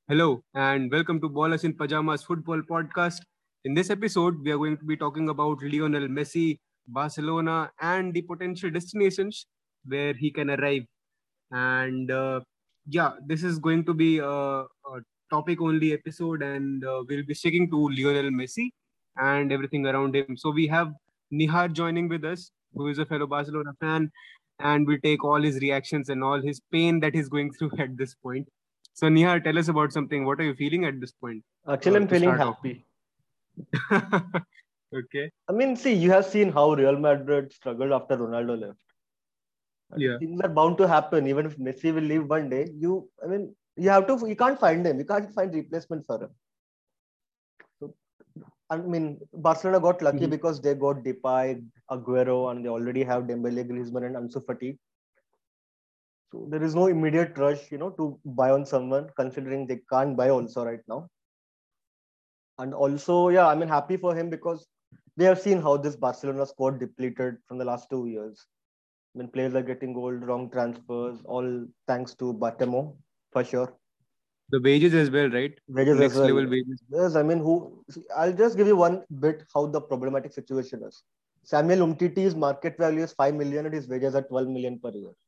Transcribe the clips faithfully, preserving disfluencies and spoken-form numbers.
Hello and welcome to Ballers in Pajamas Football Podcast. In this episode, we are going to be talking about Lionel Messi, Barcelona, and the potential destinations where he can arrive. And uh, yeah, this is going to be a, a topic only episode, and uh, we'll be sticking to Lionel Messi and everything around him. So we have Nihar joining with us, who is a fellow Barcelona fan, and we'll take all his reactions and all his pain that he's going through at this point. So Nihar, tell us about something. What are you feeling at this point Actually, uh, I'm to feeling start off? happy. Okay. I mean, see, you have seen how Real Madrid struggled after Ronaldo left. And Yeah. things are bound to happen. Even if Messi will leave one day, you, I mean, you have to, you can't find him. You can't find replacement for him. So, I mean, Barcelona got lucky Mhm. because they got Depay, Aguero, and they already have Dembele, Griezmann, and Ansu Fati. So there is no immediate rush, you know, to buy on someone, considering they can't buy also right now. And also, yeah, I mean, happy for him because we have seen how this Barcelona squad depleted from the last two years. I mean, players are getting old, wrong transfers, all thanks to Batemo, for sure. The wages as well, right? Wages as Next well. level wages. Yes, I mean, who? See, I'll just give you one bit how the problematic situation is. Samuel Umtiti's market value is five million and his wages are twelve million per year.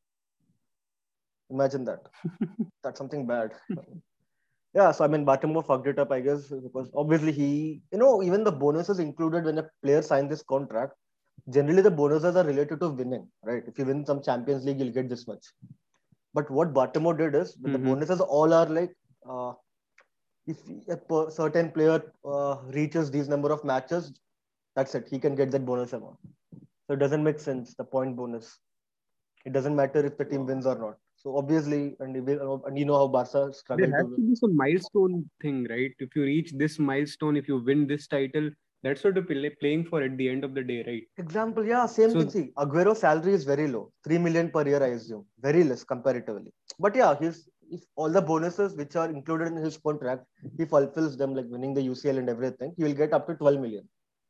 Imagine that. That's something bad. Yeah, so I mean, Batemo fucked it up, I guess, because obviously he, you know, even the bonuses included when a player signs this contract, generally the bonuses are related to winning, right? If you win some Champions League, you'll get this much. But what Baltimore did is the Mm-hmm. bonuses all are like uh, if a certain player uh, reaches these number of matches, that's it. He can get that bonus amount. So it doesn't make sense. The point bonus. It doesn't matter if the team wins or not. So obviously, and, and you know how Barca There struggle to has win. to be some milestone thing, right? If you reach this milestone, if you win this title, that's what you're play- playing for at the end of the day, right? Example, yeah, same thing. So, See, Aguero's salary is very low, three million per year, I assume, very less comparatively. But yeah, his if all the bonuses which are included in his contract, he fulfills them, like winning the U C L and everything, he will get up to twelve million.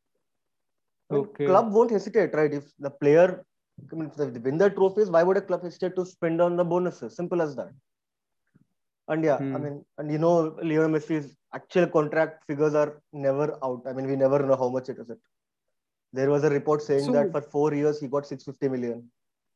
I mean, okay. club won't hesitate, right? If the player, I mean, if they win the trophies, why would a club hesitate to spend on the bonuses? Simple as that. And yeah, I Hmm. mean, and you know, Lionel Messi's actual contract figures are never out. I mean, we never know how much it is. It. There was a report saying that So, for four years he got six hundred fifty million.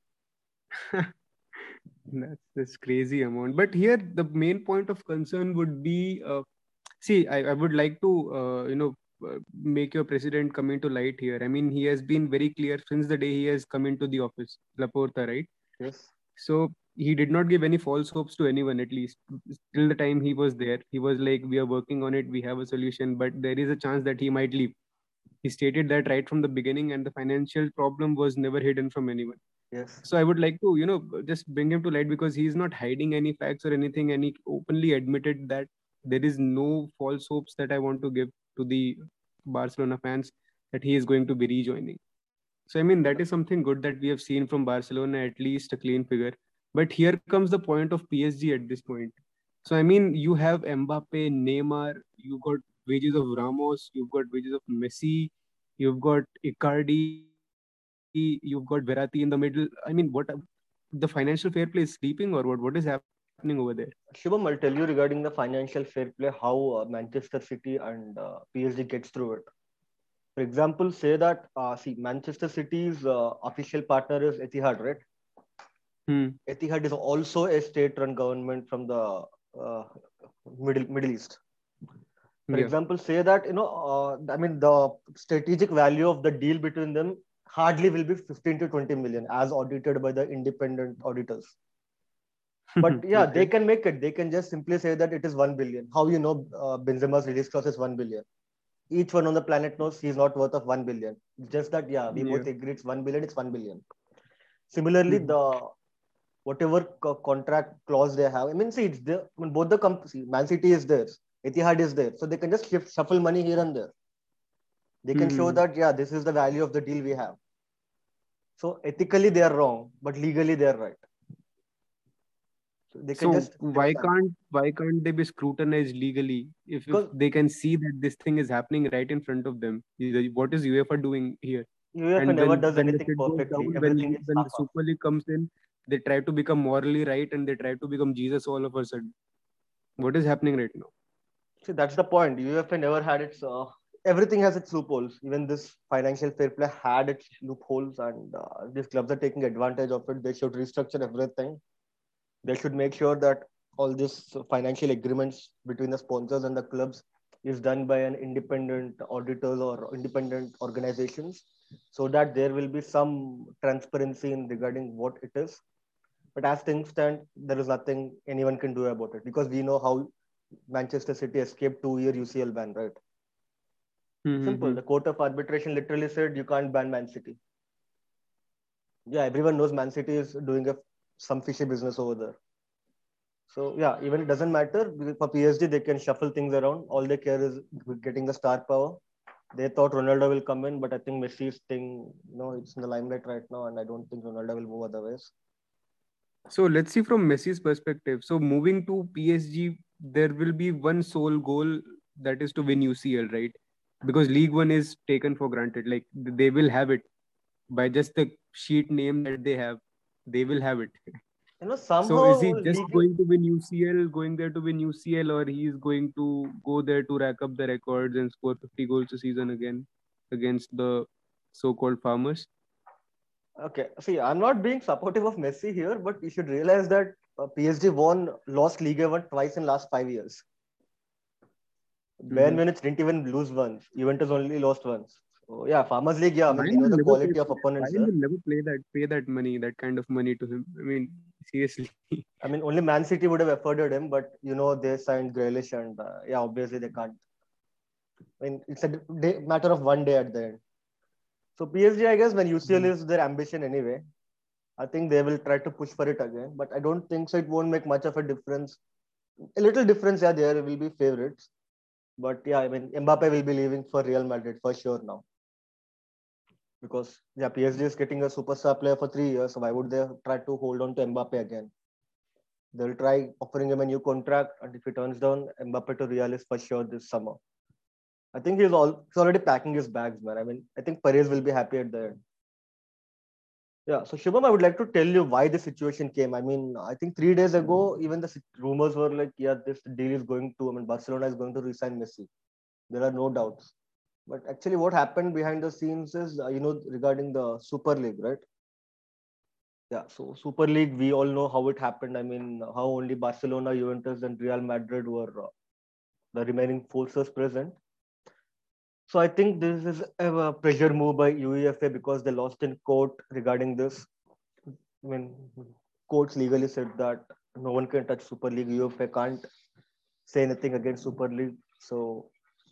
that's this crazy amount. But here, the main point of concern would be uh, see, I, I would like to, uh, you know, uh, make your president come into light here. I mean, he has been very clear since the day he has come into the office, Laporta, right? Yes. So he did not give any false hopes to anyone, at least till the time he was there. He was like, we are working on it, we have a solution, but there is a chance that he might leave. He stated that right from the beginning, and the financial problem was never hidden from anyone. Yes. So I would like to, you know, just bring him to light because he's not hiding any facts or anything, and he openly admitted that there is no false hopes that I want to give to the Barcelona fans that he is going to be rejoining. So I mean that is something good that we have seen from Barcelona, at least a clean figure. But here comes the point of P S G at this point. So I mean you have Mbappe, Neymar, you've got wages of Ramos, you've got wages of Messi, you've got Icardi, you've got Verratti in the middle. I mean, what the financial fair play is sleeping or what? What is happening over there? Shubham, I'll tell you regarding the financial fair play, how uh, Manchester City and uh, P S G gets through it. For example, say that, uh, see, Manchester City's uh, official partner is Etihad, right? Hmm. Etihad is also a state-run government from the uh, Middle Middle East. For Yeah. example, say that you know, uh, I mean, the strategic value of the deal between them hardly will be fifteen to twenty million, as audited by the independent auditors. But yeah, they Okay. can make it. They can just simply say that it is one billion. How you know uh, Benzema's release clause is one billion? Each one on the planet knows he's not worth of one billion. It's just that yeah, we Yeah. both agree it's one billion. It's one billion. Similarly, Mhm. the whatever co- contract clause they have. I mean, see, it's there. I mean, both the companies, Man City is there, Etihad is there, so they can just shift, shuffle money here and there. They can show Mhm. that yeah, this is the value of the deal we have. So ethically they are wrong, but legally they are right. So they can So just shift why money can't why can't they be scrutinized legally if, if because they can see that this thing is happening right in front of them? Either- What is UEFA doing here? UEFA And never when does when the anything shit goes perfectly. down, when Everything is when the half-half. Super League comes in, they try to become morally right and they try to become Jesus all of a sudden. What is happening right now? See, that's the point. U E F A never had its. Uh, everything has its loopholes. Even this financial fair play had its loopholes, and uh, these clubs are taking advantage of it. They should restructure everything. They should make sure that all these financial agreements between the sponsors and the clubs is done by an independent auditors or independent organizations, so that there will be some transparency in regarding what it is. But as things stand, there is nothing anyone can do about it, because we know how Manchester City escaped two-year U C L ban, right? Simple. Mm-hmm. The court of arbitration literally said you can't ban Man City. Yeah, everyone knows Man City is doing a some fishy business over there. So yeah, even it doesn't matter, because for P S G they can shuffle things around. All they care is getting the star power. They thought Ronaldo will come in, but I think Messi's thing, you know, it's in the limelight right now, and I don't think Ronaldo will move otherwise. So let's see from Messi's perspective. So moving to P S G, there will be one sole goal, that is to win U C L, right? Because League One is taken for granted. Like they will have it by just the sheet name that they have. They will have it. You know, So is he somehow just league. going to win U C L, going there to win U C L, or he is going to go there to rack up the records and score fifty goals a season again against the so-called farmers? Okay, see, I'm not being supportive of Messi here, but you should realize that uh, P S G won, lost Liga one twice in last five years. Bayern Mm-hmm. Munich didn't even lose once. Juventus only lost once. So yeah, Farmers League. Yeah, I mean we Bayern know will the never pay. quality of opponents Bayern there. will never play that, pay that money, that kind of money to him. I mean, seriously. I mean only Man City would have afforded him, but you know they signed Grealish, and uh, yeah, obviously they can't. I mean it's a day, matter of one day at the end. So P S G, I guess, when U C L is their ambition anyway, I think they will try to push for it again. But I don't think so. It won't make much of a difference. A little difference, yeah, there will be favorites. But yeah, I mean Mbappe will be leaving for Real Madrid for sure now, because yeah, P S G is getting a superstar player for three years. So why would they try to hold on to Mbappe again? They'll try offering him a new contract, and if he turns down, Mbappe to Real is for sure this summer. I think he's all he's already packing his bags, man. I mean, I think Perez will be happy at the end. Yeah. So Shubham, I would like to tell you why the situation came. I mean, I think three days ago, even the rumors were like, yeah, this deal is going to. I mean, Barcelona is going to resign Messi. There are no doubts. But actually, what happened behind the scenes is, uh, you know, regarding the Super League, right? Yeah, so Super League, we all know how it happened. I mean, how only Barcelona, Juventus, and Real Madrid were uh, the remaining forces present. So I think this is a pressure move by U E F A, because they lost in court regarding this. I mean, courts legally said that no one can touch Super League. U E F A can't say anything against Super League. So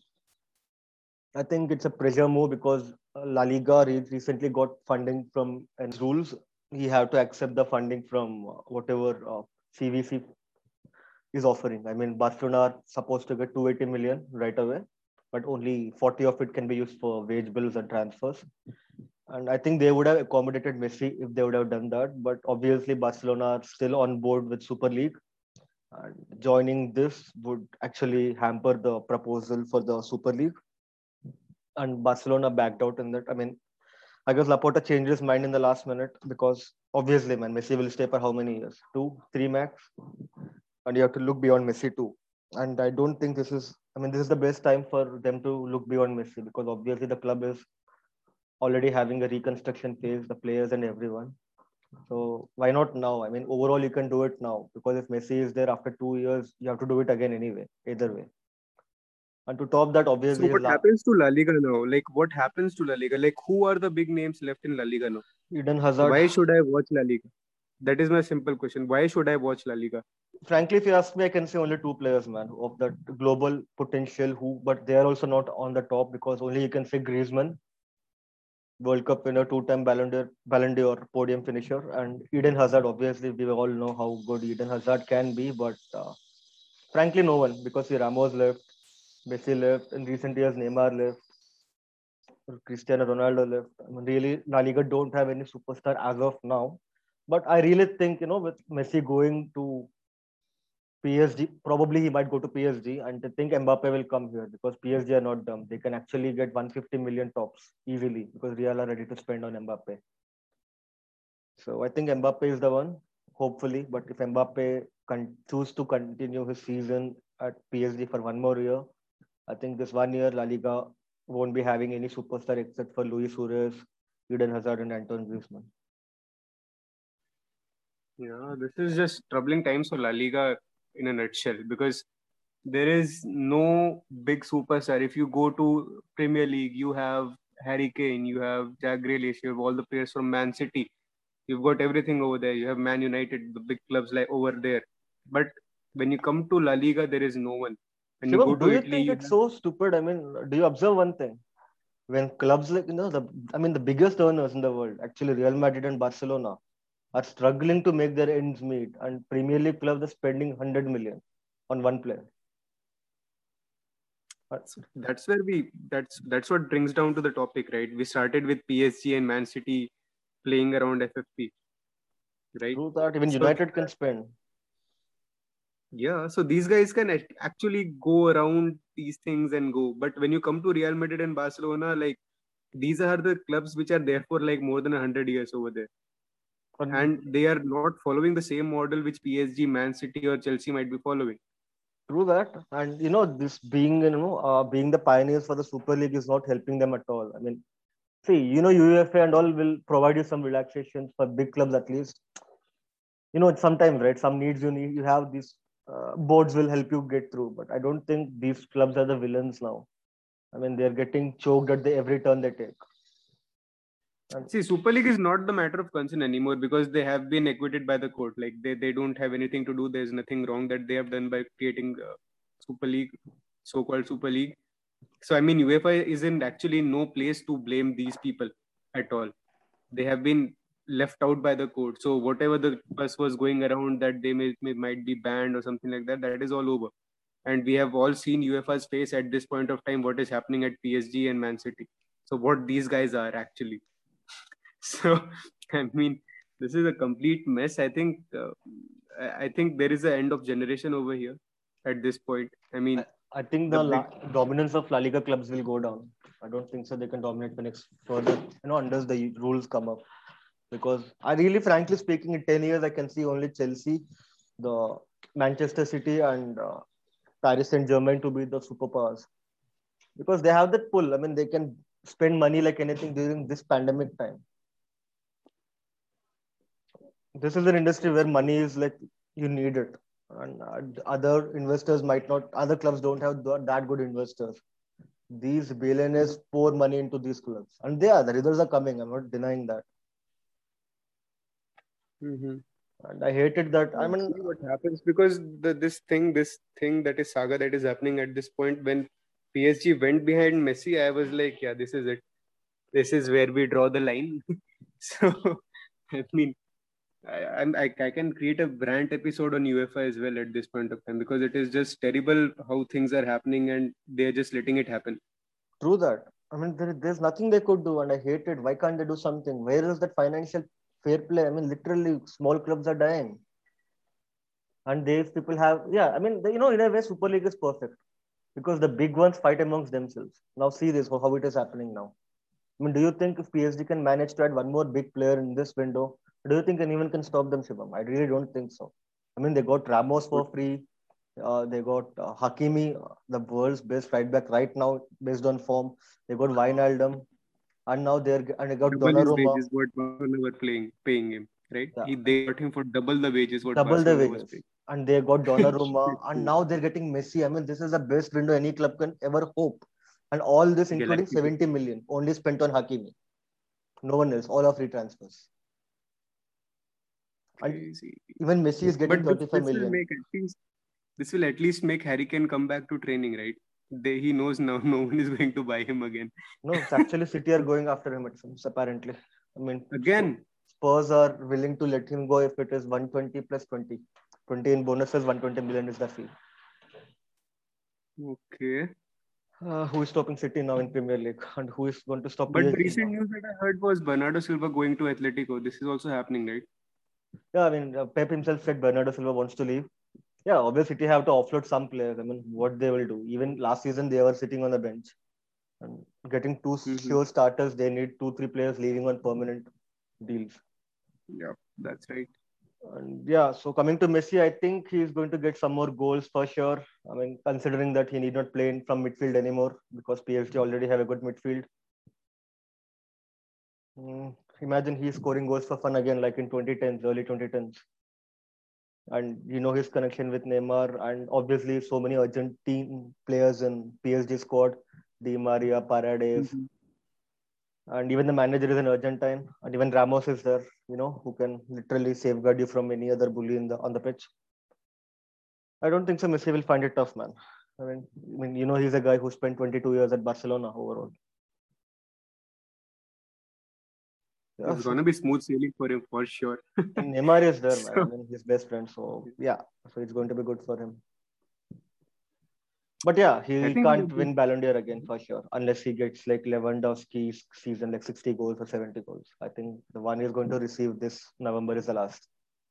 I think it's a pressure move, because uh, La Liga re- recently got funding from, and rules, he have to accept the funding from uh, whatever uh, C V C is offering. I mean, Barcelona are supposed to get two hundred eighty million right away, but only forty of it can be used for wage bills and transfers. And I think they would have accommodated Messi if they would have done that. But obviously, Barcelona are still on board with Super League. And joining this would actually hamper the proposal for the Super League. And Barcelona backed out in that. I mean, I guess Laporta changed his mind in the last minute, because obviously, man, Messi will stay for how many years? Two, three max? And you have to look beyond Messi too. And I don't think this is, I mean, this is the best time for them to look beyond Messi, because obviously the club is already having a reconstruction phase, the players and everyone. So why not now? I mean, overall, you can do it now, because if Messi is there after two years, you have to do it again anyway, either way. And to top that, So obviously, his what la- happens to La Liga now? Like what happens to La Liga? Like who are the big names left in La Liga now? Eden Hazard. Why should I watch La Liga? That is my simple question. Why should I watch La Liga? Frankly, if you ask me, I can say only two players, man, of that global potential who, but they are also not on the top, because only you can say Griezmann, World Cup winner, two-time Ballon d'Or, Ballon d'Or podium finisher, and Eden Hazard. Obviously, we all know how good Eden Hazard can be, but uh, frankly, no one, because see, Ramos left, Messi left, in recent years, Neymar left, Cristiano Ronaldo left. I mean, really, La Liga don't have any superstar as of now. But I really think, you know, with Messi going to P S G, probably he might go to P S G, and I think Mbappe will come here, because P S G are not dumb. They can actually get one hundred fifty million tops easily, because Real are ready to spend on Mbappe. So I think Mbappe is the one. hopefully. But if Mbappe can choose to continue his season at P S G for one more year, I think this one year La Liga won't be having any superstar except for Luis Suarez, Eden Hazard, and Antoine Griezmann. Yeah, this is just troubling times for La Liga in a nutshell because there is no big superstar. If you go to Premier League, you have Harry Kane, you have Jack Grealish, you have all the players from Man City. You've got everything over there. You have Man United, the big clubs like over there. But when you come to La Liga, there is no one. When you go Shivam, to do you Italy, think you it's have so stupid? I mean, do you observe one thing? When clubs like, you know, the, I mean, the biggest earners in the world, actually Real Madrid and Barcelona, are struggling to make their ends meet, and Premier League clubs are spending one hundred million on one player. Uh, so that's where we that's that's what brings down to the topic, right? We started with P S G and Man City playing around F F P, right? True that even So United can spend. yeah, so these guys can act- actually go around these things and go. But when you come to Real Madrid and Barcelona, like these are the clubs which are there for like more than a hundred years over there, And and they are not following the same model which P S G, Man City, or Chelsea might be following. true that, and you know, this being, you know, uh, being the pioneers for the Super League is not helping them at all. I mean, see, you know, UEFA and all will provide you some relaxations for big clubs at least. You know, sometimes, right, some needs you need, you have these uh, boards will help you get through. But I don't think these clubs are the villains now. I mean, they're getting choked at the every turn they take. And See, Super League is not the matter of concern anymore because they have been acquitted by the court. Like they, they don't have anything to do. There's nothing wrong that they have done by creating uh, Super League, so-called Super League. So I mean, UEFA isn't actually no place to blame these people at all. They have been left out by the court. So whatever the fuss was going around that they may, may might be banned or something like that, that is all over. And we have all seen UEFA's face at this point of time. What is happening at P S G and Man City? So what these guys are actually. So I mean, this is a complete mess. I think uh, I I think there is an end of generation over here at this point. I I, mean, I think the the La- big dominance of La Liga clubs will go down. I don't think so. They can dominate the next further, you know, unless the rules come up. Because I really, frankly speaking, in ten years, I can see only Chelsea, the Manchester City, and uh, Paris Saint Germain to be the superpowers. Because they have that pull. I mean, they can spend money like anything during this pandemic time. This is an industry where money is like you need it, and uh, other investors might not. Other clubs don't have th- that good investors. These billionaires pour money into these clubs, and they are the results are coming. I'm not denying that, mm-hmm. and I hated that. I Let's mean, see what happens because the this thing, this thing that is saga that is happening at this point when P S G went behind Messi, I was like, yeah, this is it. This is where we draw the line. So, I mean, I, I'm- I I can create a brand episode on UEFA as well at this point of time because it is just terrible how things are happening and they're just letting it happen. true that. I mean, there, there's nothing they could do, and I hate it. Why can't they do something? Where is that financial fair play? I mean, literally, small clubs are dying, and these people have, yeah. I mean, they, you know, in a way, Super League is perfect because the big ones fight amongst themselves. Now, see this how how it is happening now. I mean, do you think if P S G can manage to add one more big player in this window, do you think anyone can stop them, Shivam? I really don't think so. I mean, they got Ramos But for free. Uh, they got uh, Hakimi, uh, the world's best right back right now, based on form. They got Wijnaldum, and now they're and they got double his Donnarumma. wages what Barcelona were playing, paying him, right? Yeah, He They got him for double the wages what double the Barcelona was wages. paying. And they got Donnarumma, and Crazy. now they're getting Messi. I mean, this is the best window any club can ever hope. And all this, including Galacticos. seventy million, only spent on Hakimi. No one else, all are free transfers. And Crazy. even Messi is getting But this thirty-five this will million. make at least this will at least make Harry Kane come back to training, right? They, he knows now no one is going to buy him again. No, it's actually City are going after him, it seems, apparently. I mean, Sp- Again. Spurs are willing to let him go if it is one twenty plus twenty. twenty in bonuses, one twenty million is the fee. Okay. Uh, who is stopping City now in Premier League? And who is going to stop But the P S G recent now? news that I heard was Bernardo Silva going to Atletico. This is also happening, right? Yeah, I mean, uh, Pep himself said Bernardo Silva wants to leave. Yeah, obviously, City have to offload some players. I mean, what they will do. Even last season, they were sitting on the bench. And getting two Mm-hmm. sure starters, they need two, three players leaving on permanent deals. Yeah, that's right. And yeah, so coming to Messi, I think he's going to get some more goals for sure. I mean, considering that he need not play in from midfield anymore because P S G already have a good midfield. Mm, imagine he's scoring goals for fun again, like in twenty tens, early twenty tens. And you know his connection with Neymar, and obviously so many Argentine players in P S G squad, Di Maria, Paredes, Mhm. and even the manager is an Argentine, and even Ramos is there, you know, who can literally safeguard you from any other bully in the on the pitch. I don't think so. Messi will find it tough, man. I mean, I mean, you know, he's a guy who spent twenty-two years at Barcelona overall. Yeah, It's so gonna be smooth sailing for him for sure. and Neymar is there, man. I So mean, his best friend. So yeah, so it's going to be good for him. But yeah, I he think he, can't win Ballon d'Or again for sure, unless he gets like Lewandowski's season, like sixty goals or seventy goals. I think the one he's going to receive this November is the last.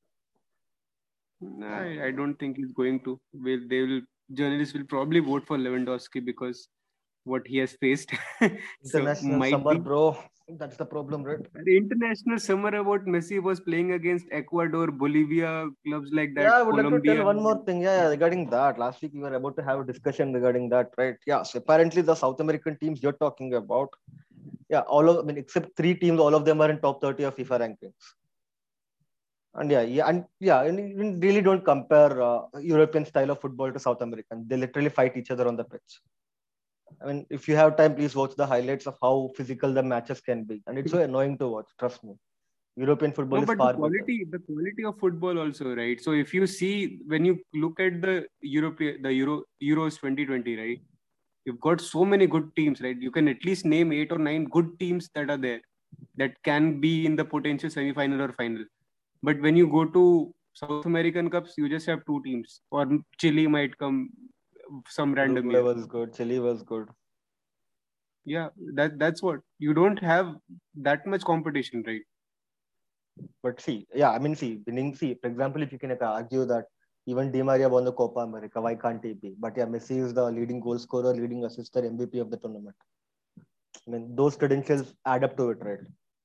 I, I don't think he's going to. Will they will journalists will probably vote for Lewandowski because what he has faced. So International might summer, be. bro. That's the problem, right? The international summer about Messi was playing against Ecuador, Bolivia, clubs like Yeah, that, I would like to tell Colombia. one more thing. Yeah, yeah, regarding that. Last week we were about to have a discussion regarding that, right? Yeah. So apparently the South American teams you're talking about, yeah, all of I mean, except three teams, all of them are in top thirty of FIFA rankings. And yeah, yeah, and yeah, and you really don't compare uh, European style of football to South American. They literally fight each other on the pitch. I mean, if you have time, please watch the highlights of how physical the matches can be, and it's so annoying to watch. Trust me, European No, football is but the far better. quality, the quality of football also, right? So if you see when you look at the European, the Euro Euros twenty twenty, right? You've got so many good teams, right? You can at least name eight or nine good teams that are there that can be in the potential semi-final or final. But when you go to South American Cups, you just have two teams, or Chile might come some random Uruguay year. was good, Chile was good. Yeah, that that's what you don't have that much competition, right? But see, yeah, I mean, see, winning, see, for example, if you can argue that even Di Maria won the Copa America, why can't he be? But yeah, Messi is the leading goal scorer, leading assister, M V P of the tournament. I mean, those credentials add up to it, right?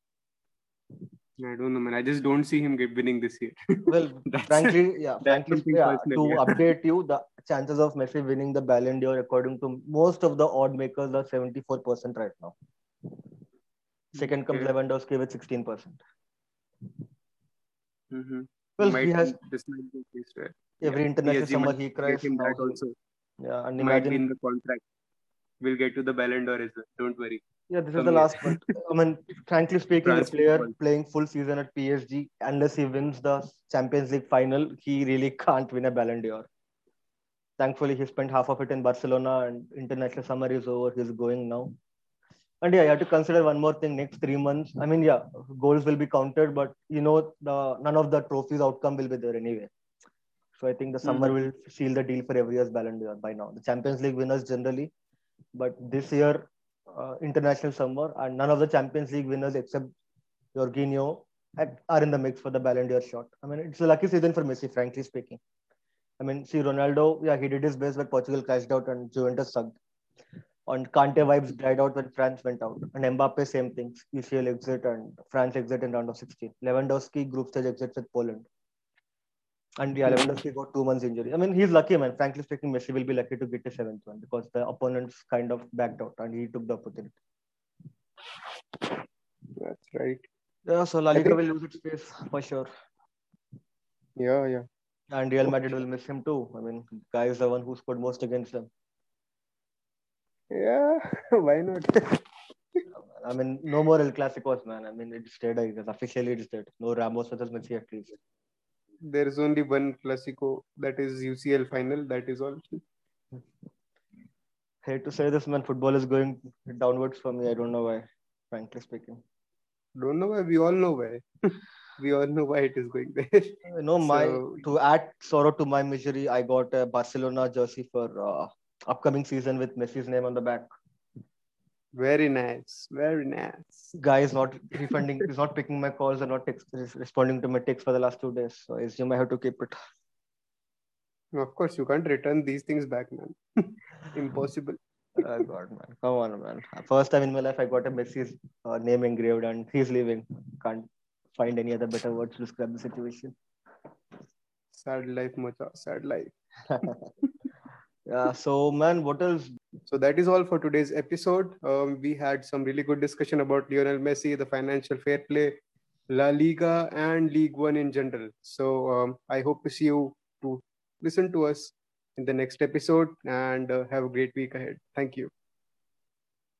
I don't know, man. I just don't see him get winning this year. Well, that's frankly, yeah, that's frankly, something yeah, to personal. Yeah. update you, the chances of Messi winning the Ballon d'Or, according to most of the odd makers, are seventy-four percent right now. Second comes Okay. Lewandowski with sixteen percent. Mm-hmm. Well, he Might has this might be the case where yeah, every international P S G summer might he get cries. him Now that he, also. yeah, and Might be imagine, in the contract. We'll get to the Ballon d'Or as well. Don't worry. yeah, this is the Some year. last. But I mean, frankly speaking, a Transfer player clause. playing full season at P S G, unless he wins the Champions League final, he really can't win a Ballon d'Or. Thankfully, he spent half of it in Barcelona, and international summer is over. He's going now. And yeah, you have to consider one more thing. Next three months, I mean, yeah, goals will be counted, but you know, the none of the trophies outcome will be there anyway. So I think the summer Mm-hmm. will seal the deal for every year's Ballon d'Or by now. The Champions League winners generally, but this year, uh, international summer, and none of the Champions League winners except Jorginho are in the mix for the Ballon d'Or shot. I mean, it's a lucky season for Messi, frankly speaking. I mean, see, Ronaldo, yeah, he did his best, but Portugal crashed out and Juventus sucked. On Kante vibes died out when France went out. And Mbappe, same thing. U C L exit and France exit in round of sixteen. Lewandowski group stage exits with Poland. And yeah, Mm-hmm. Lewandowski got two months injury. I mean, he's lucky, man. Frankly speaking, Messi will be lucky to get a seventh one because the opponents kind of backed out and he took the opportunity. That's right. Yeah, so La I Liga think. will lose its face for sure. Yeah, yeah. And Real Madrid Okay. will miss him too. I mean, guy is the one who scored most against them. Yeah. Why not? I mean, no more El Clasicos, man. I mean, it's dead, I guess. Officially, it's dead. No Ramos versus Messi at least. There is only one Clasico that is U C L final. That is all. Hate to say this, man. Football is going downwards for me. I don't know why, frankly speaking. Don't know why. We all know why. We all know why it is going there. You know, my So to add sorrow to my misery, I got a Barcelona jersey for uh, upcoming season with Messi's name on the back. very nice. Very nice. Guy is not refunding, is not picking my calls and not text, responding to my texts for the last two days. So I assume I have to keep it. Of course, you can't return these things back, man. Impossible. Oh God, man, come on, man. First time in my life, I got a Messi's uh, name engraved, and he's leaving. Can't find any other better words to describe the situation. Sad life, Macha. Sad life. Yeah. So, man, what else? So that is all for today's episode. Um, we had some really good discussion about Lionel Messi, the financial fair play, La Liga, and League One in general. So um, I hope to see you to listen to us in the next episode, and uh, have a great week ahead. Thank you.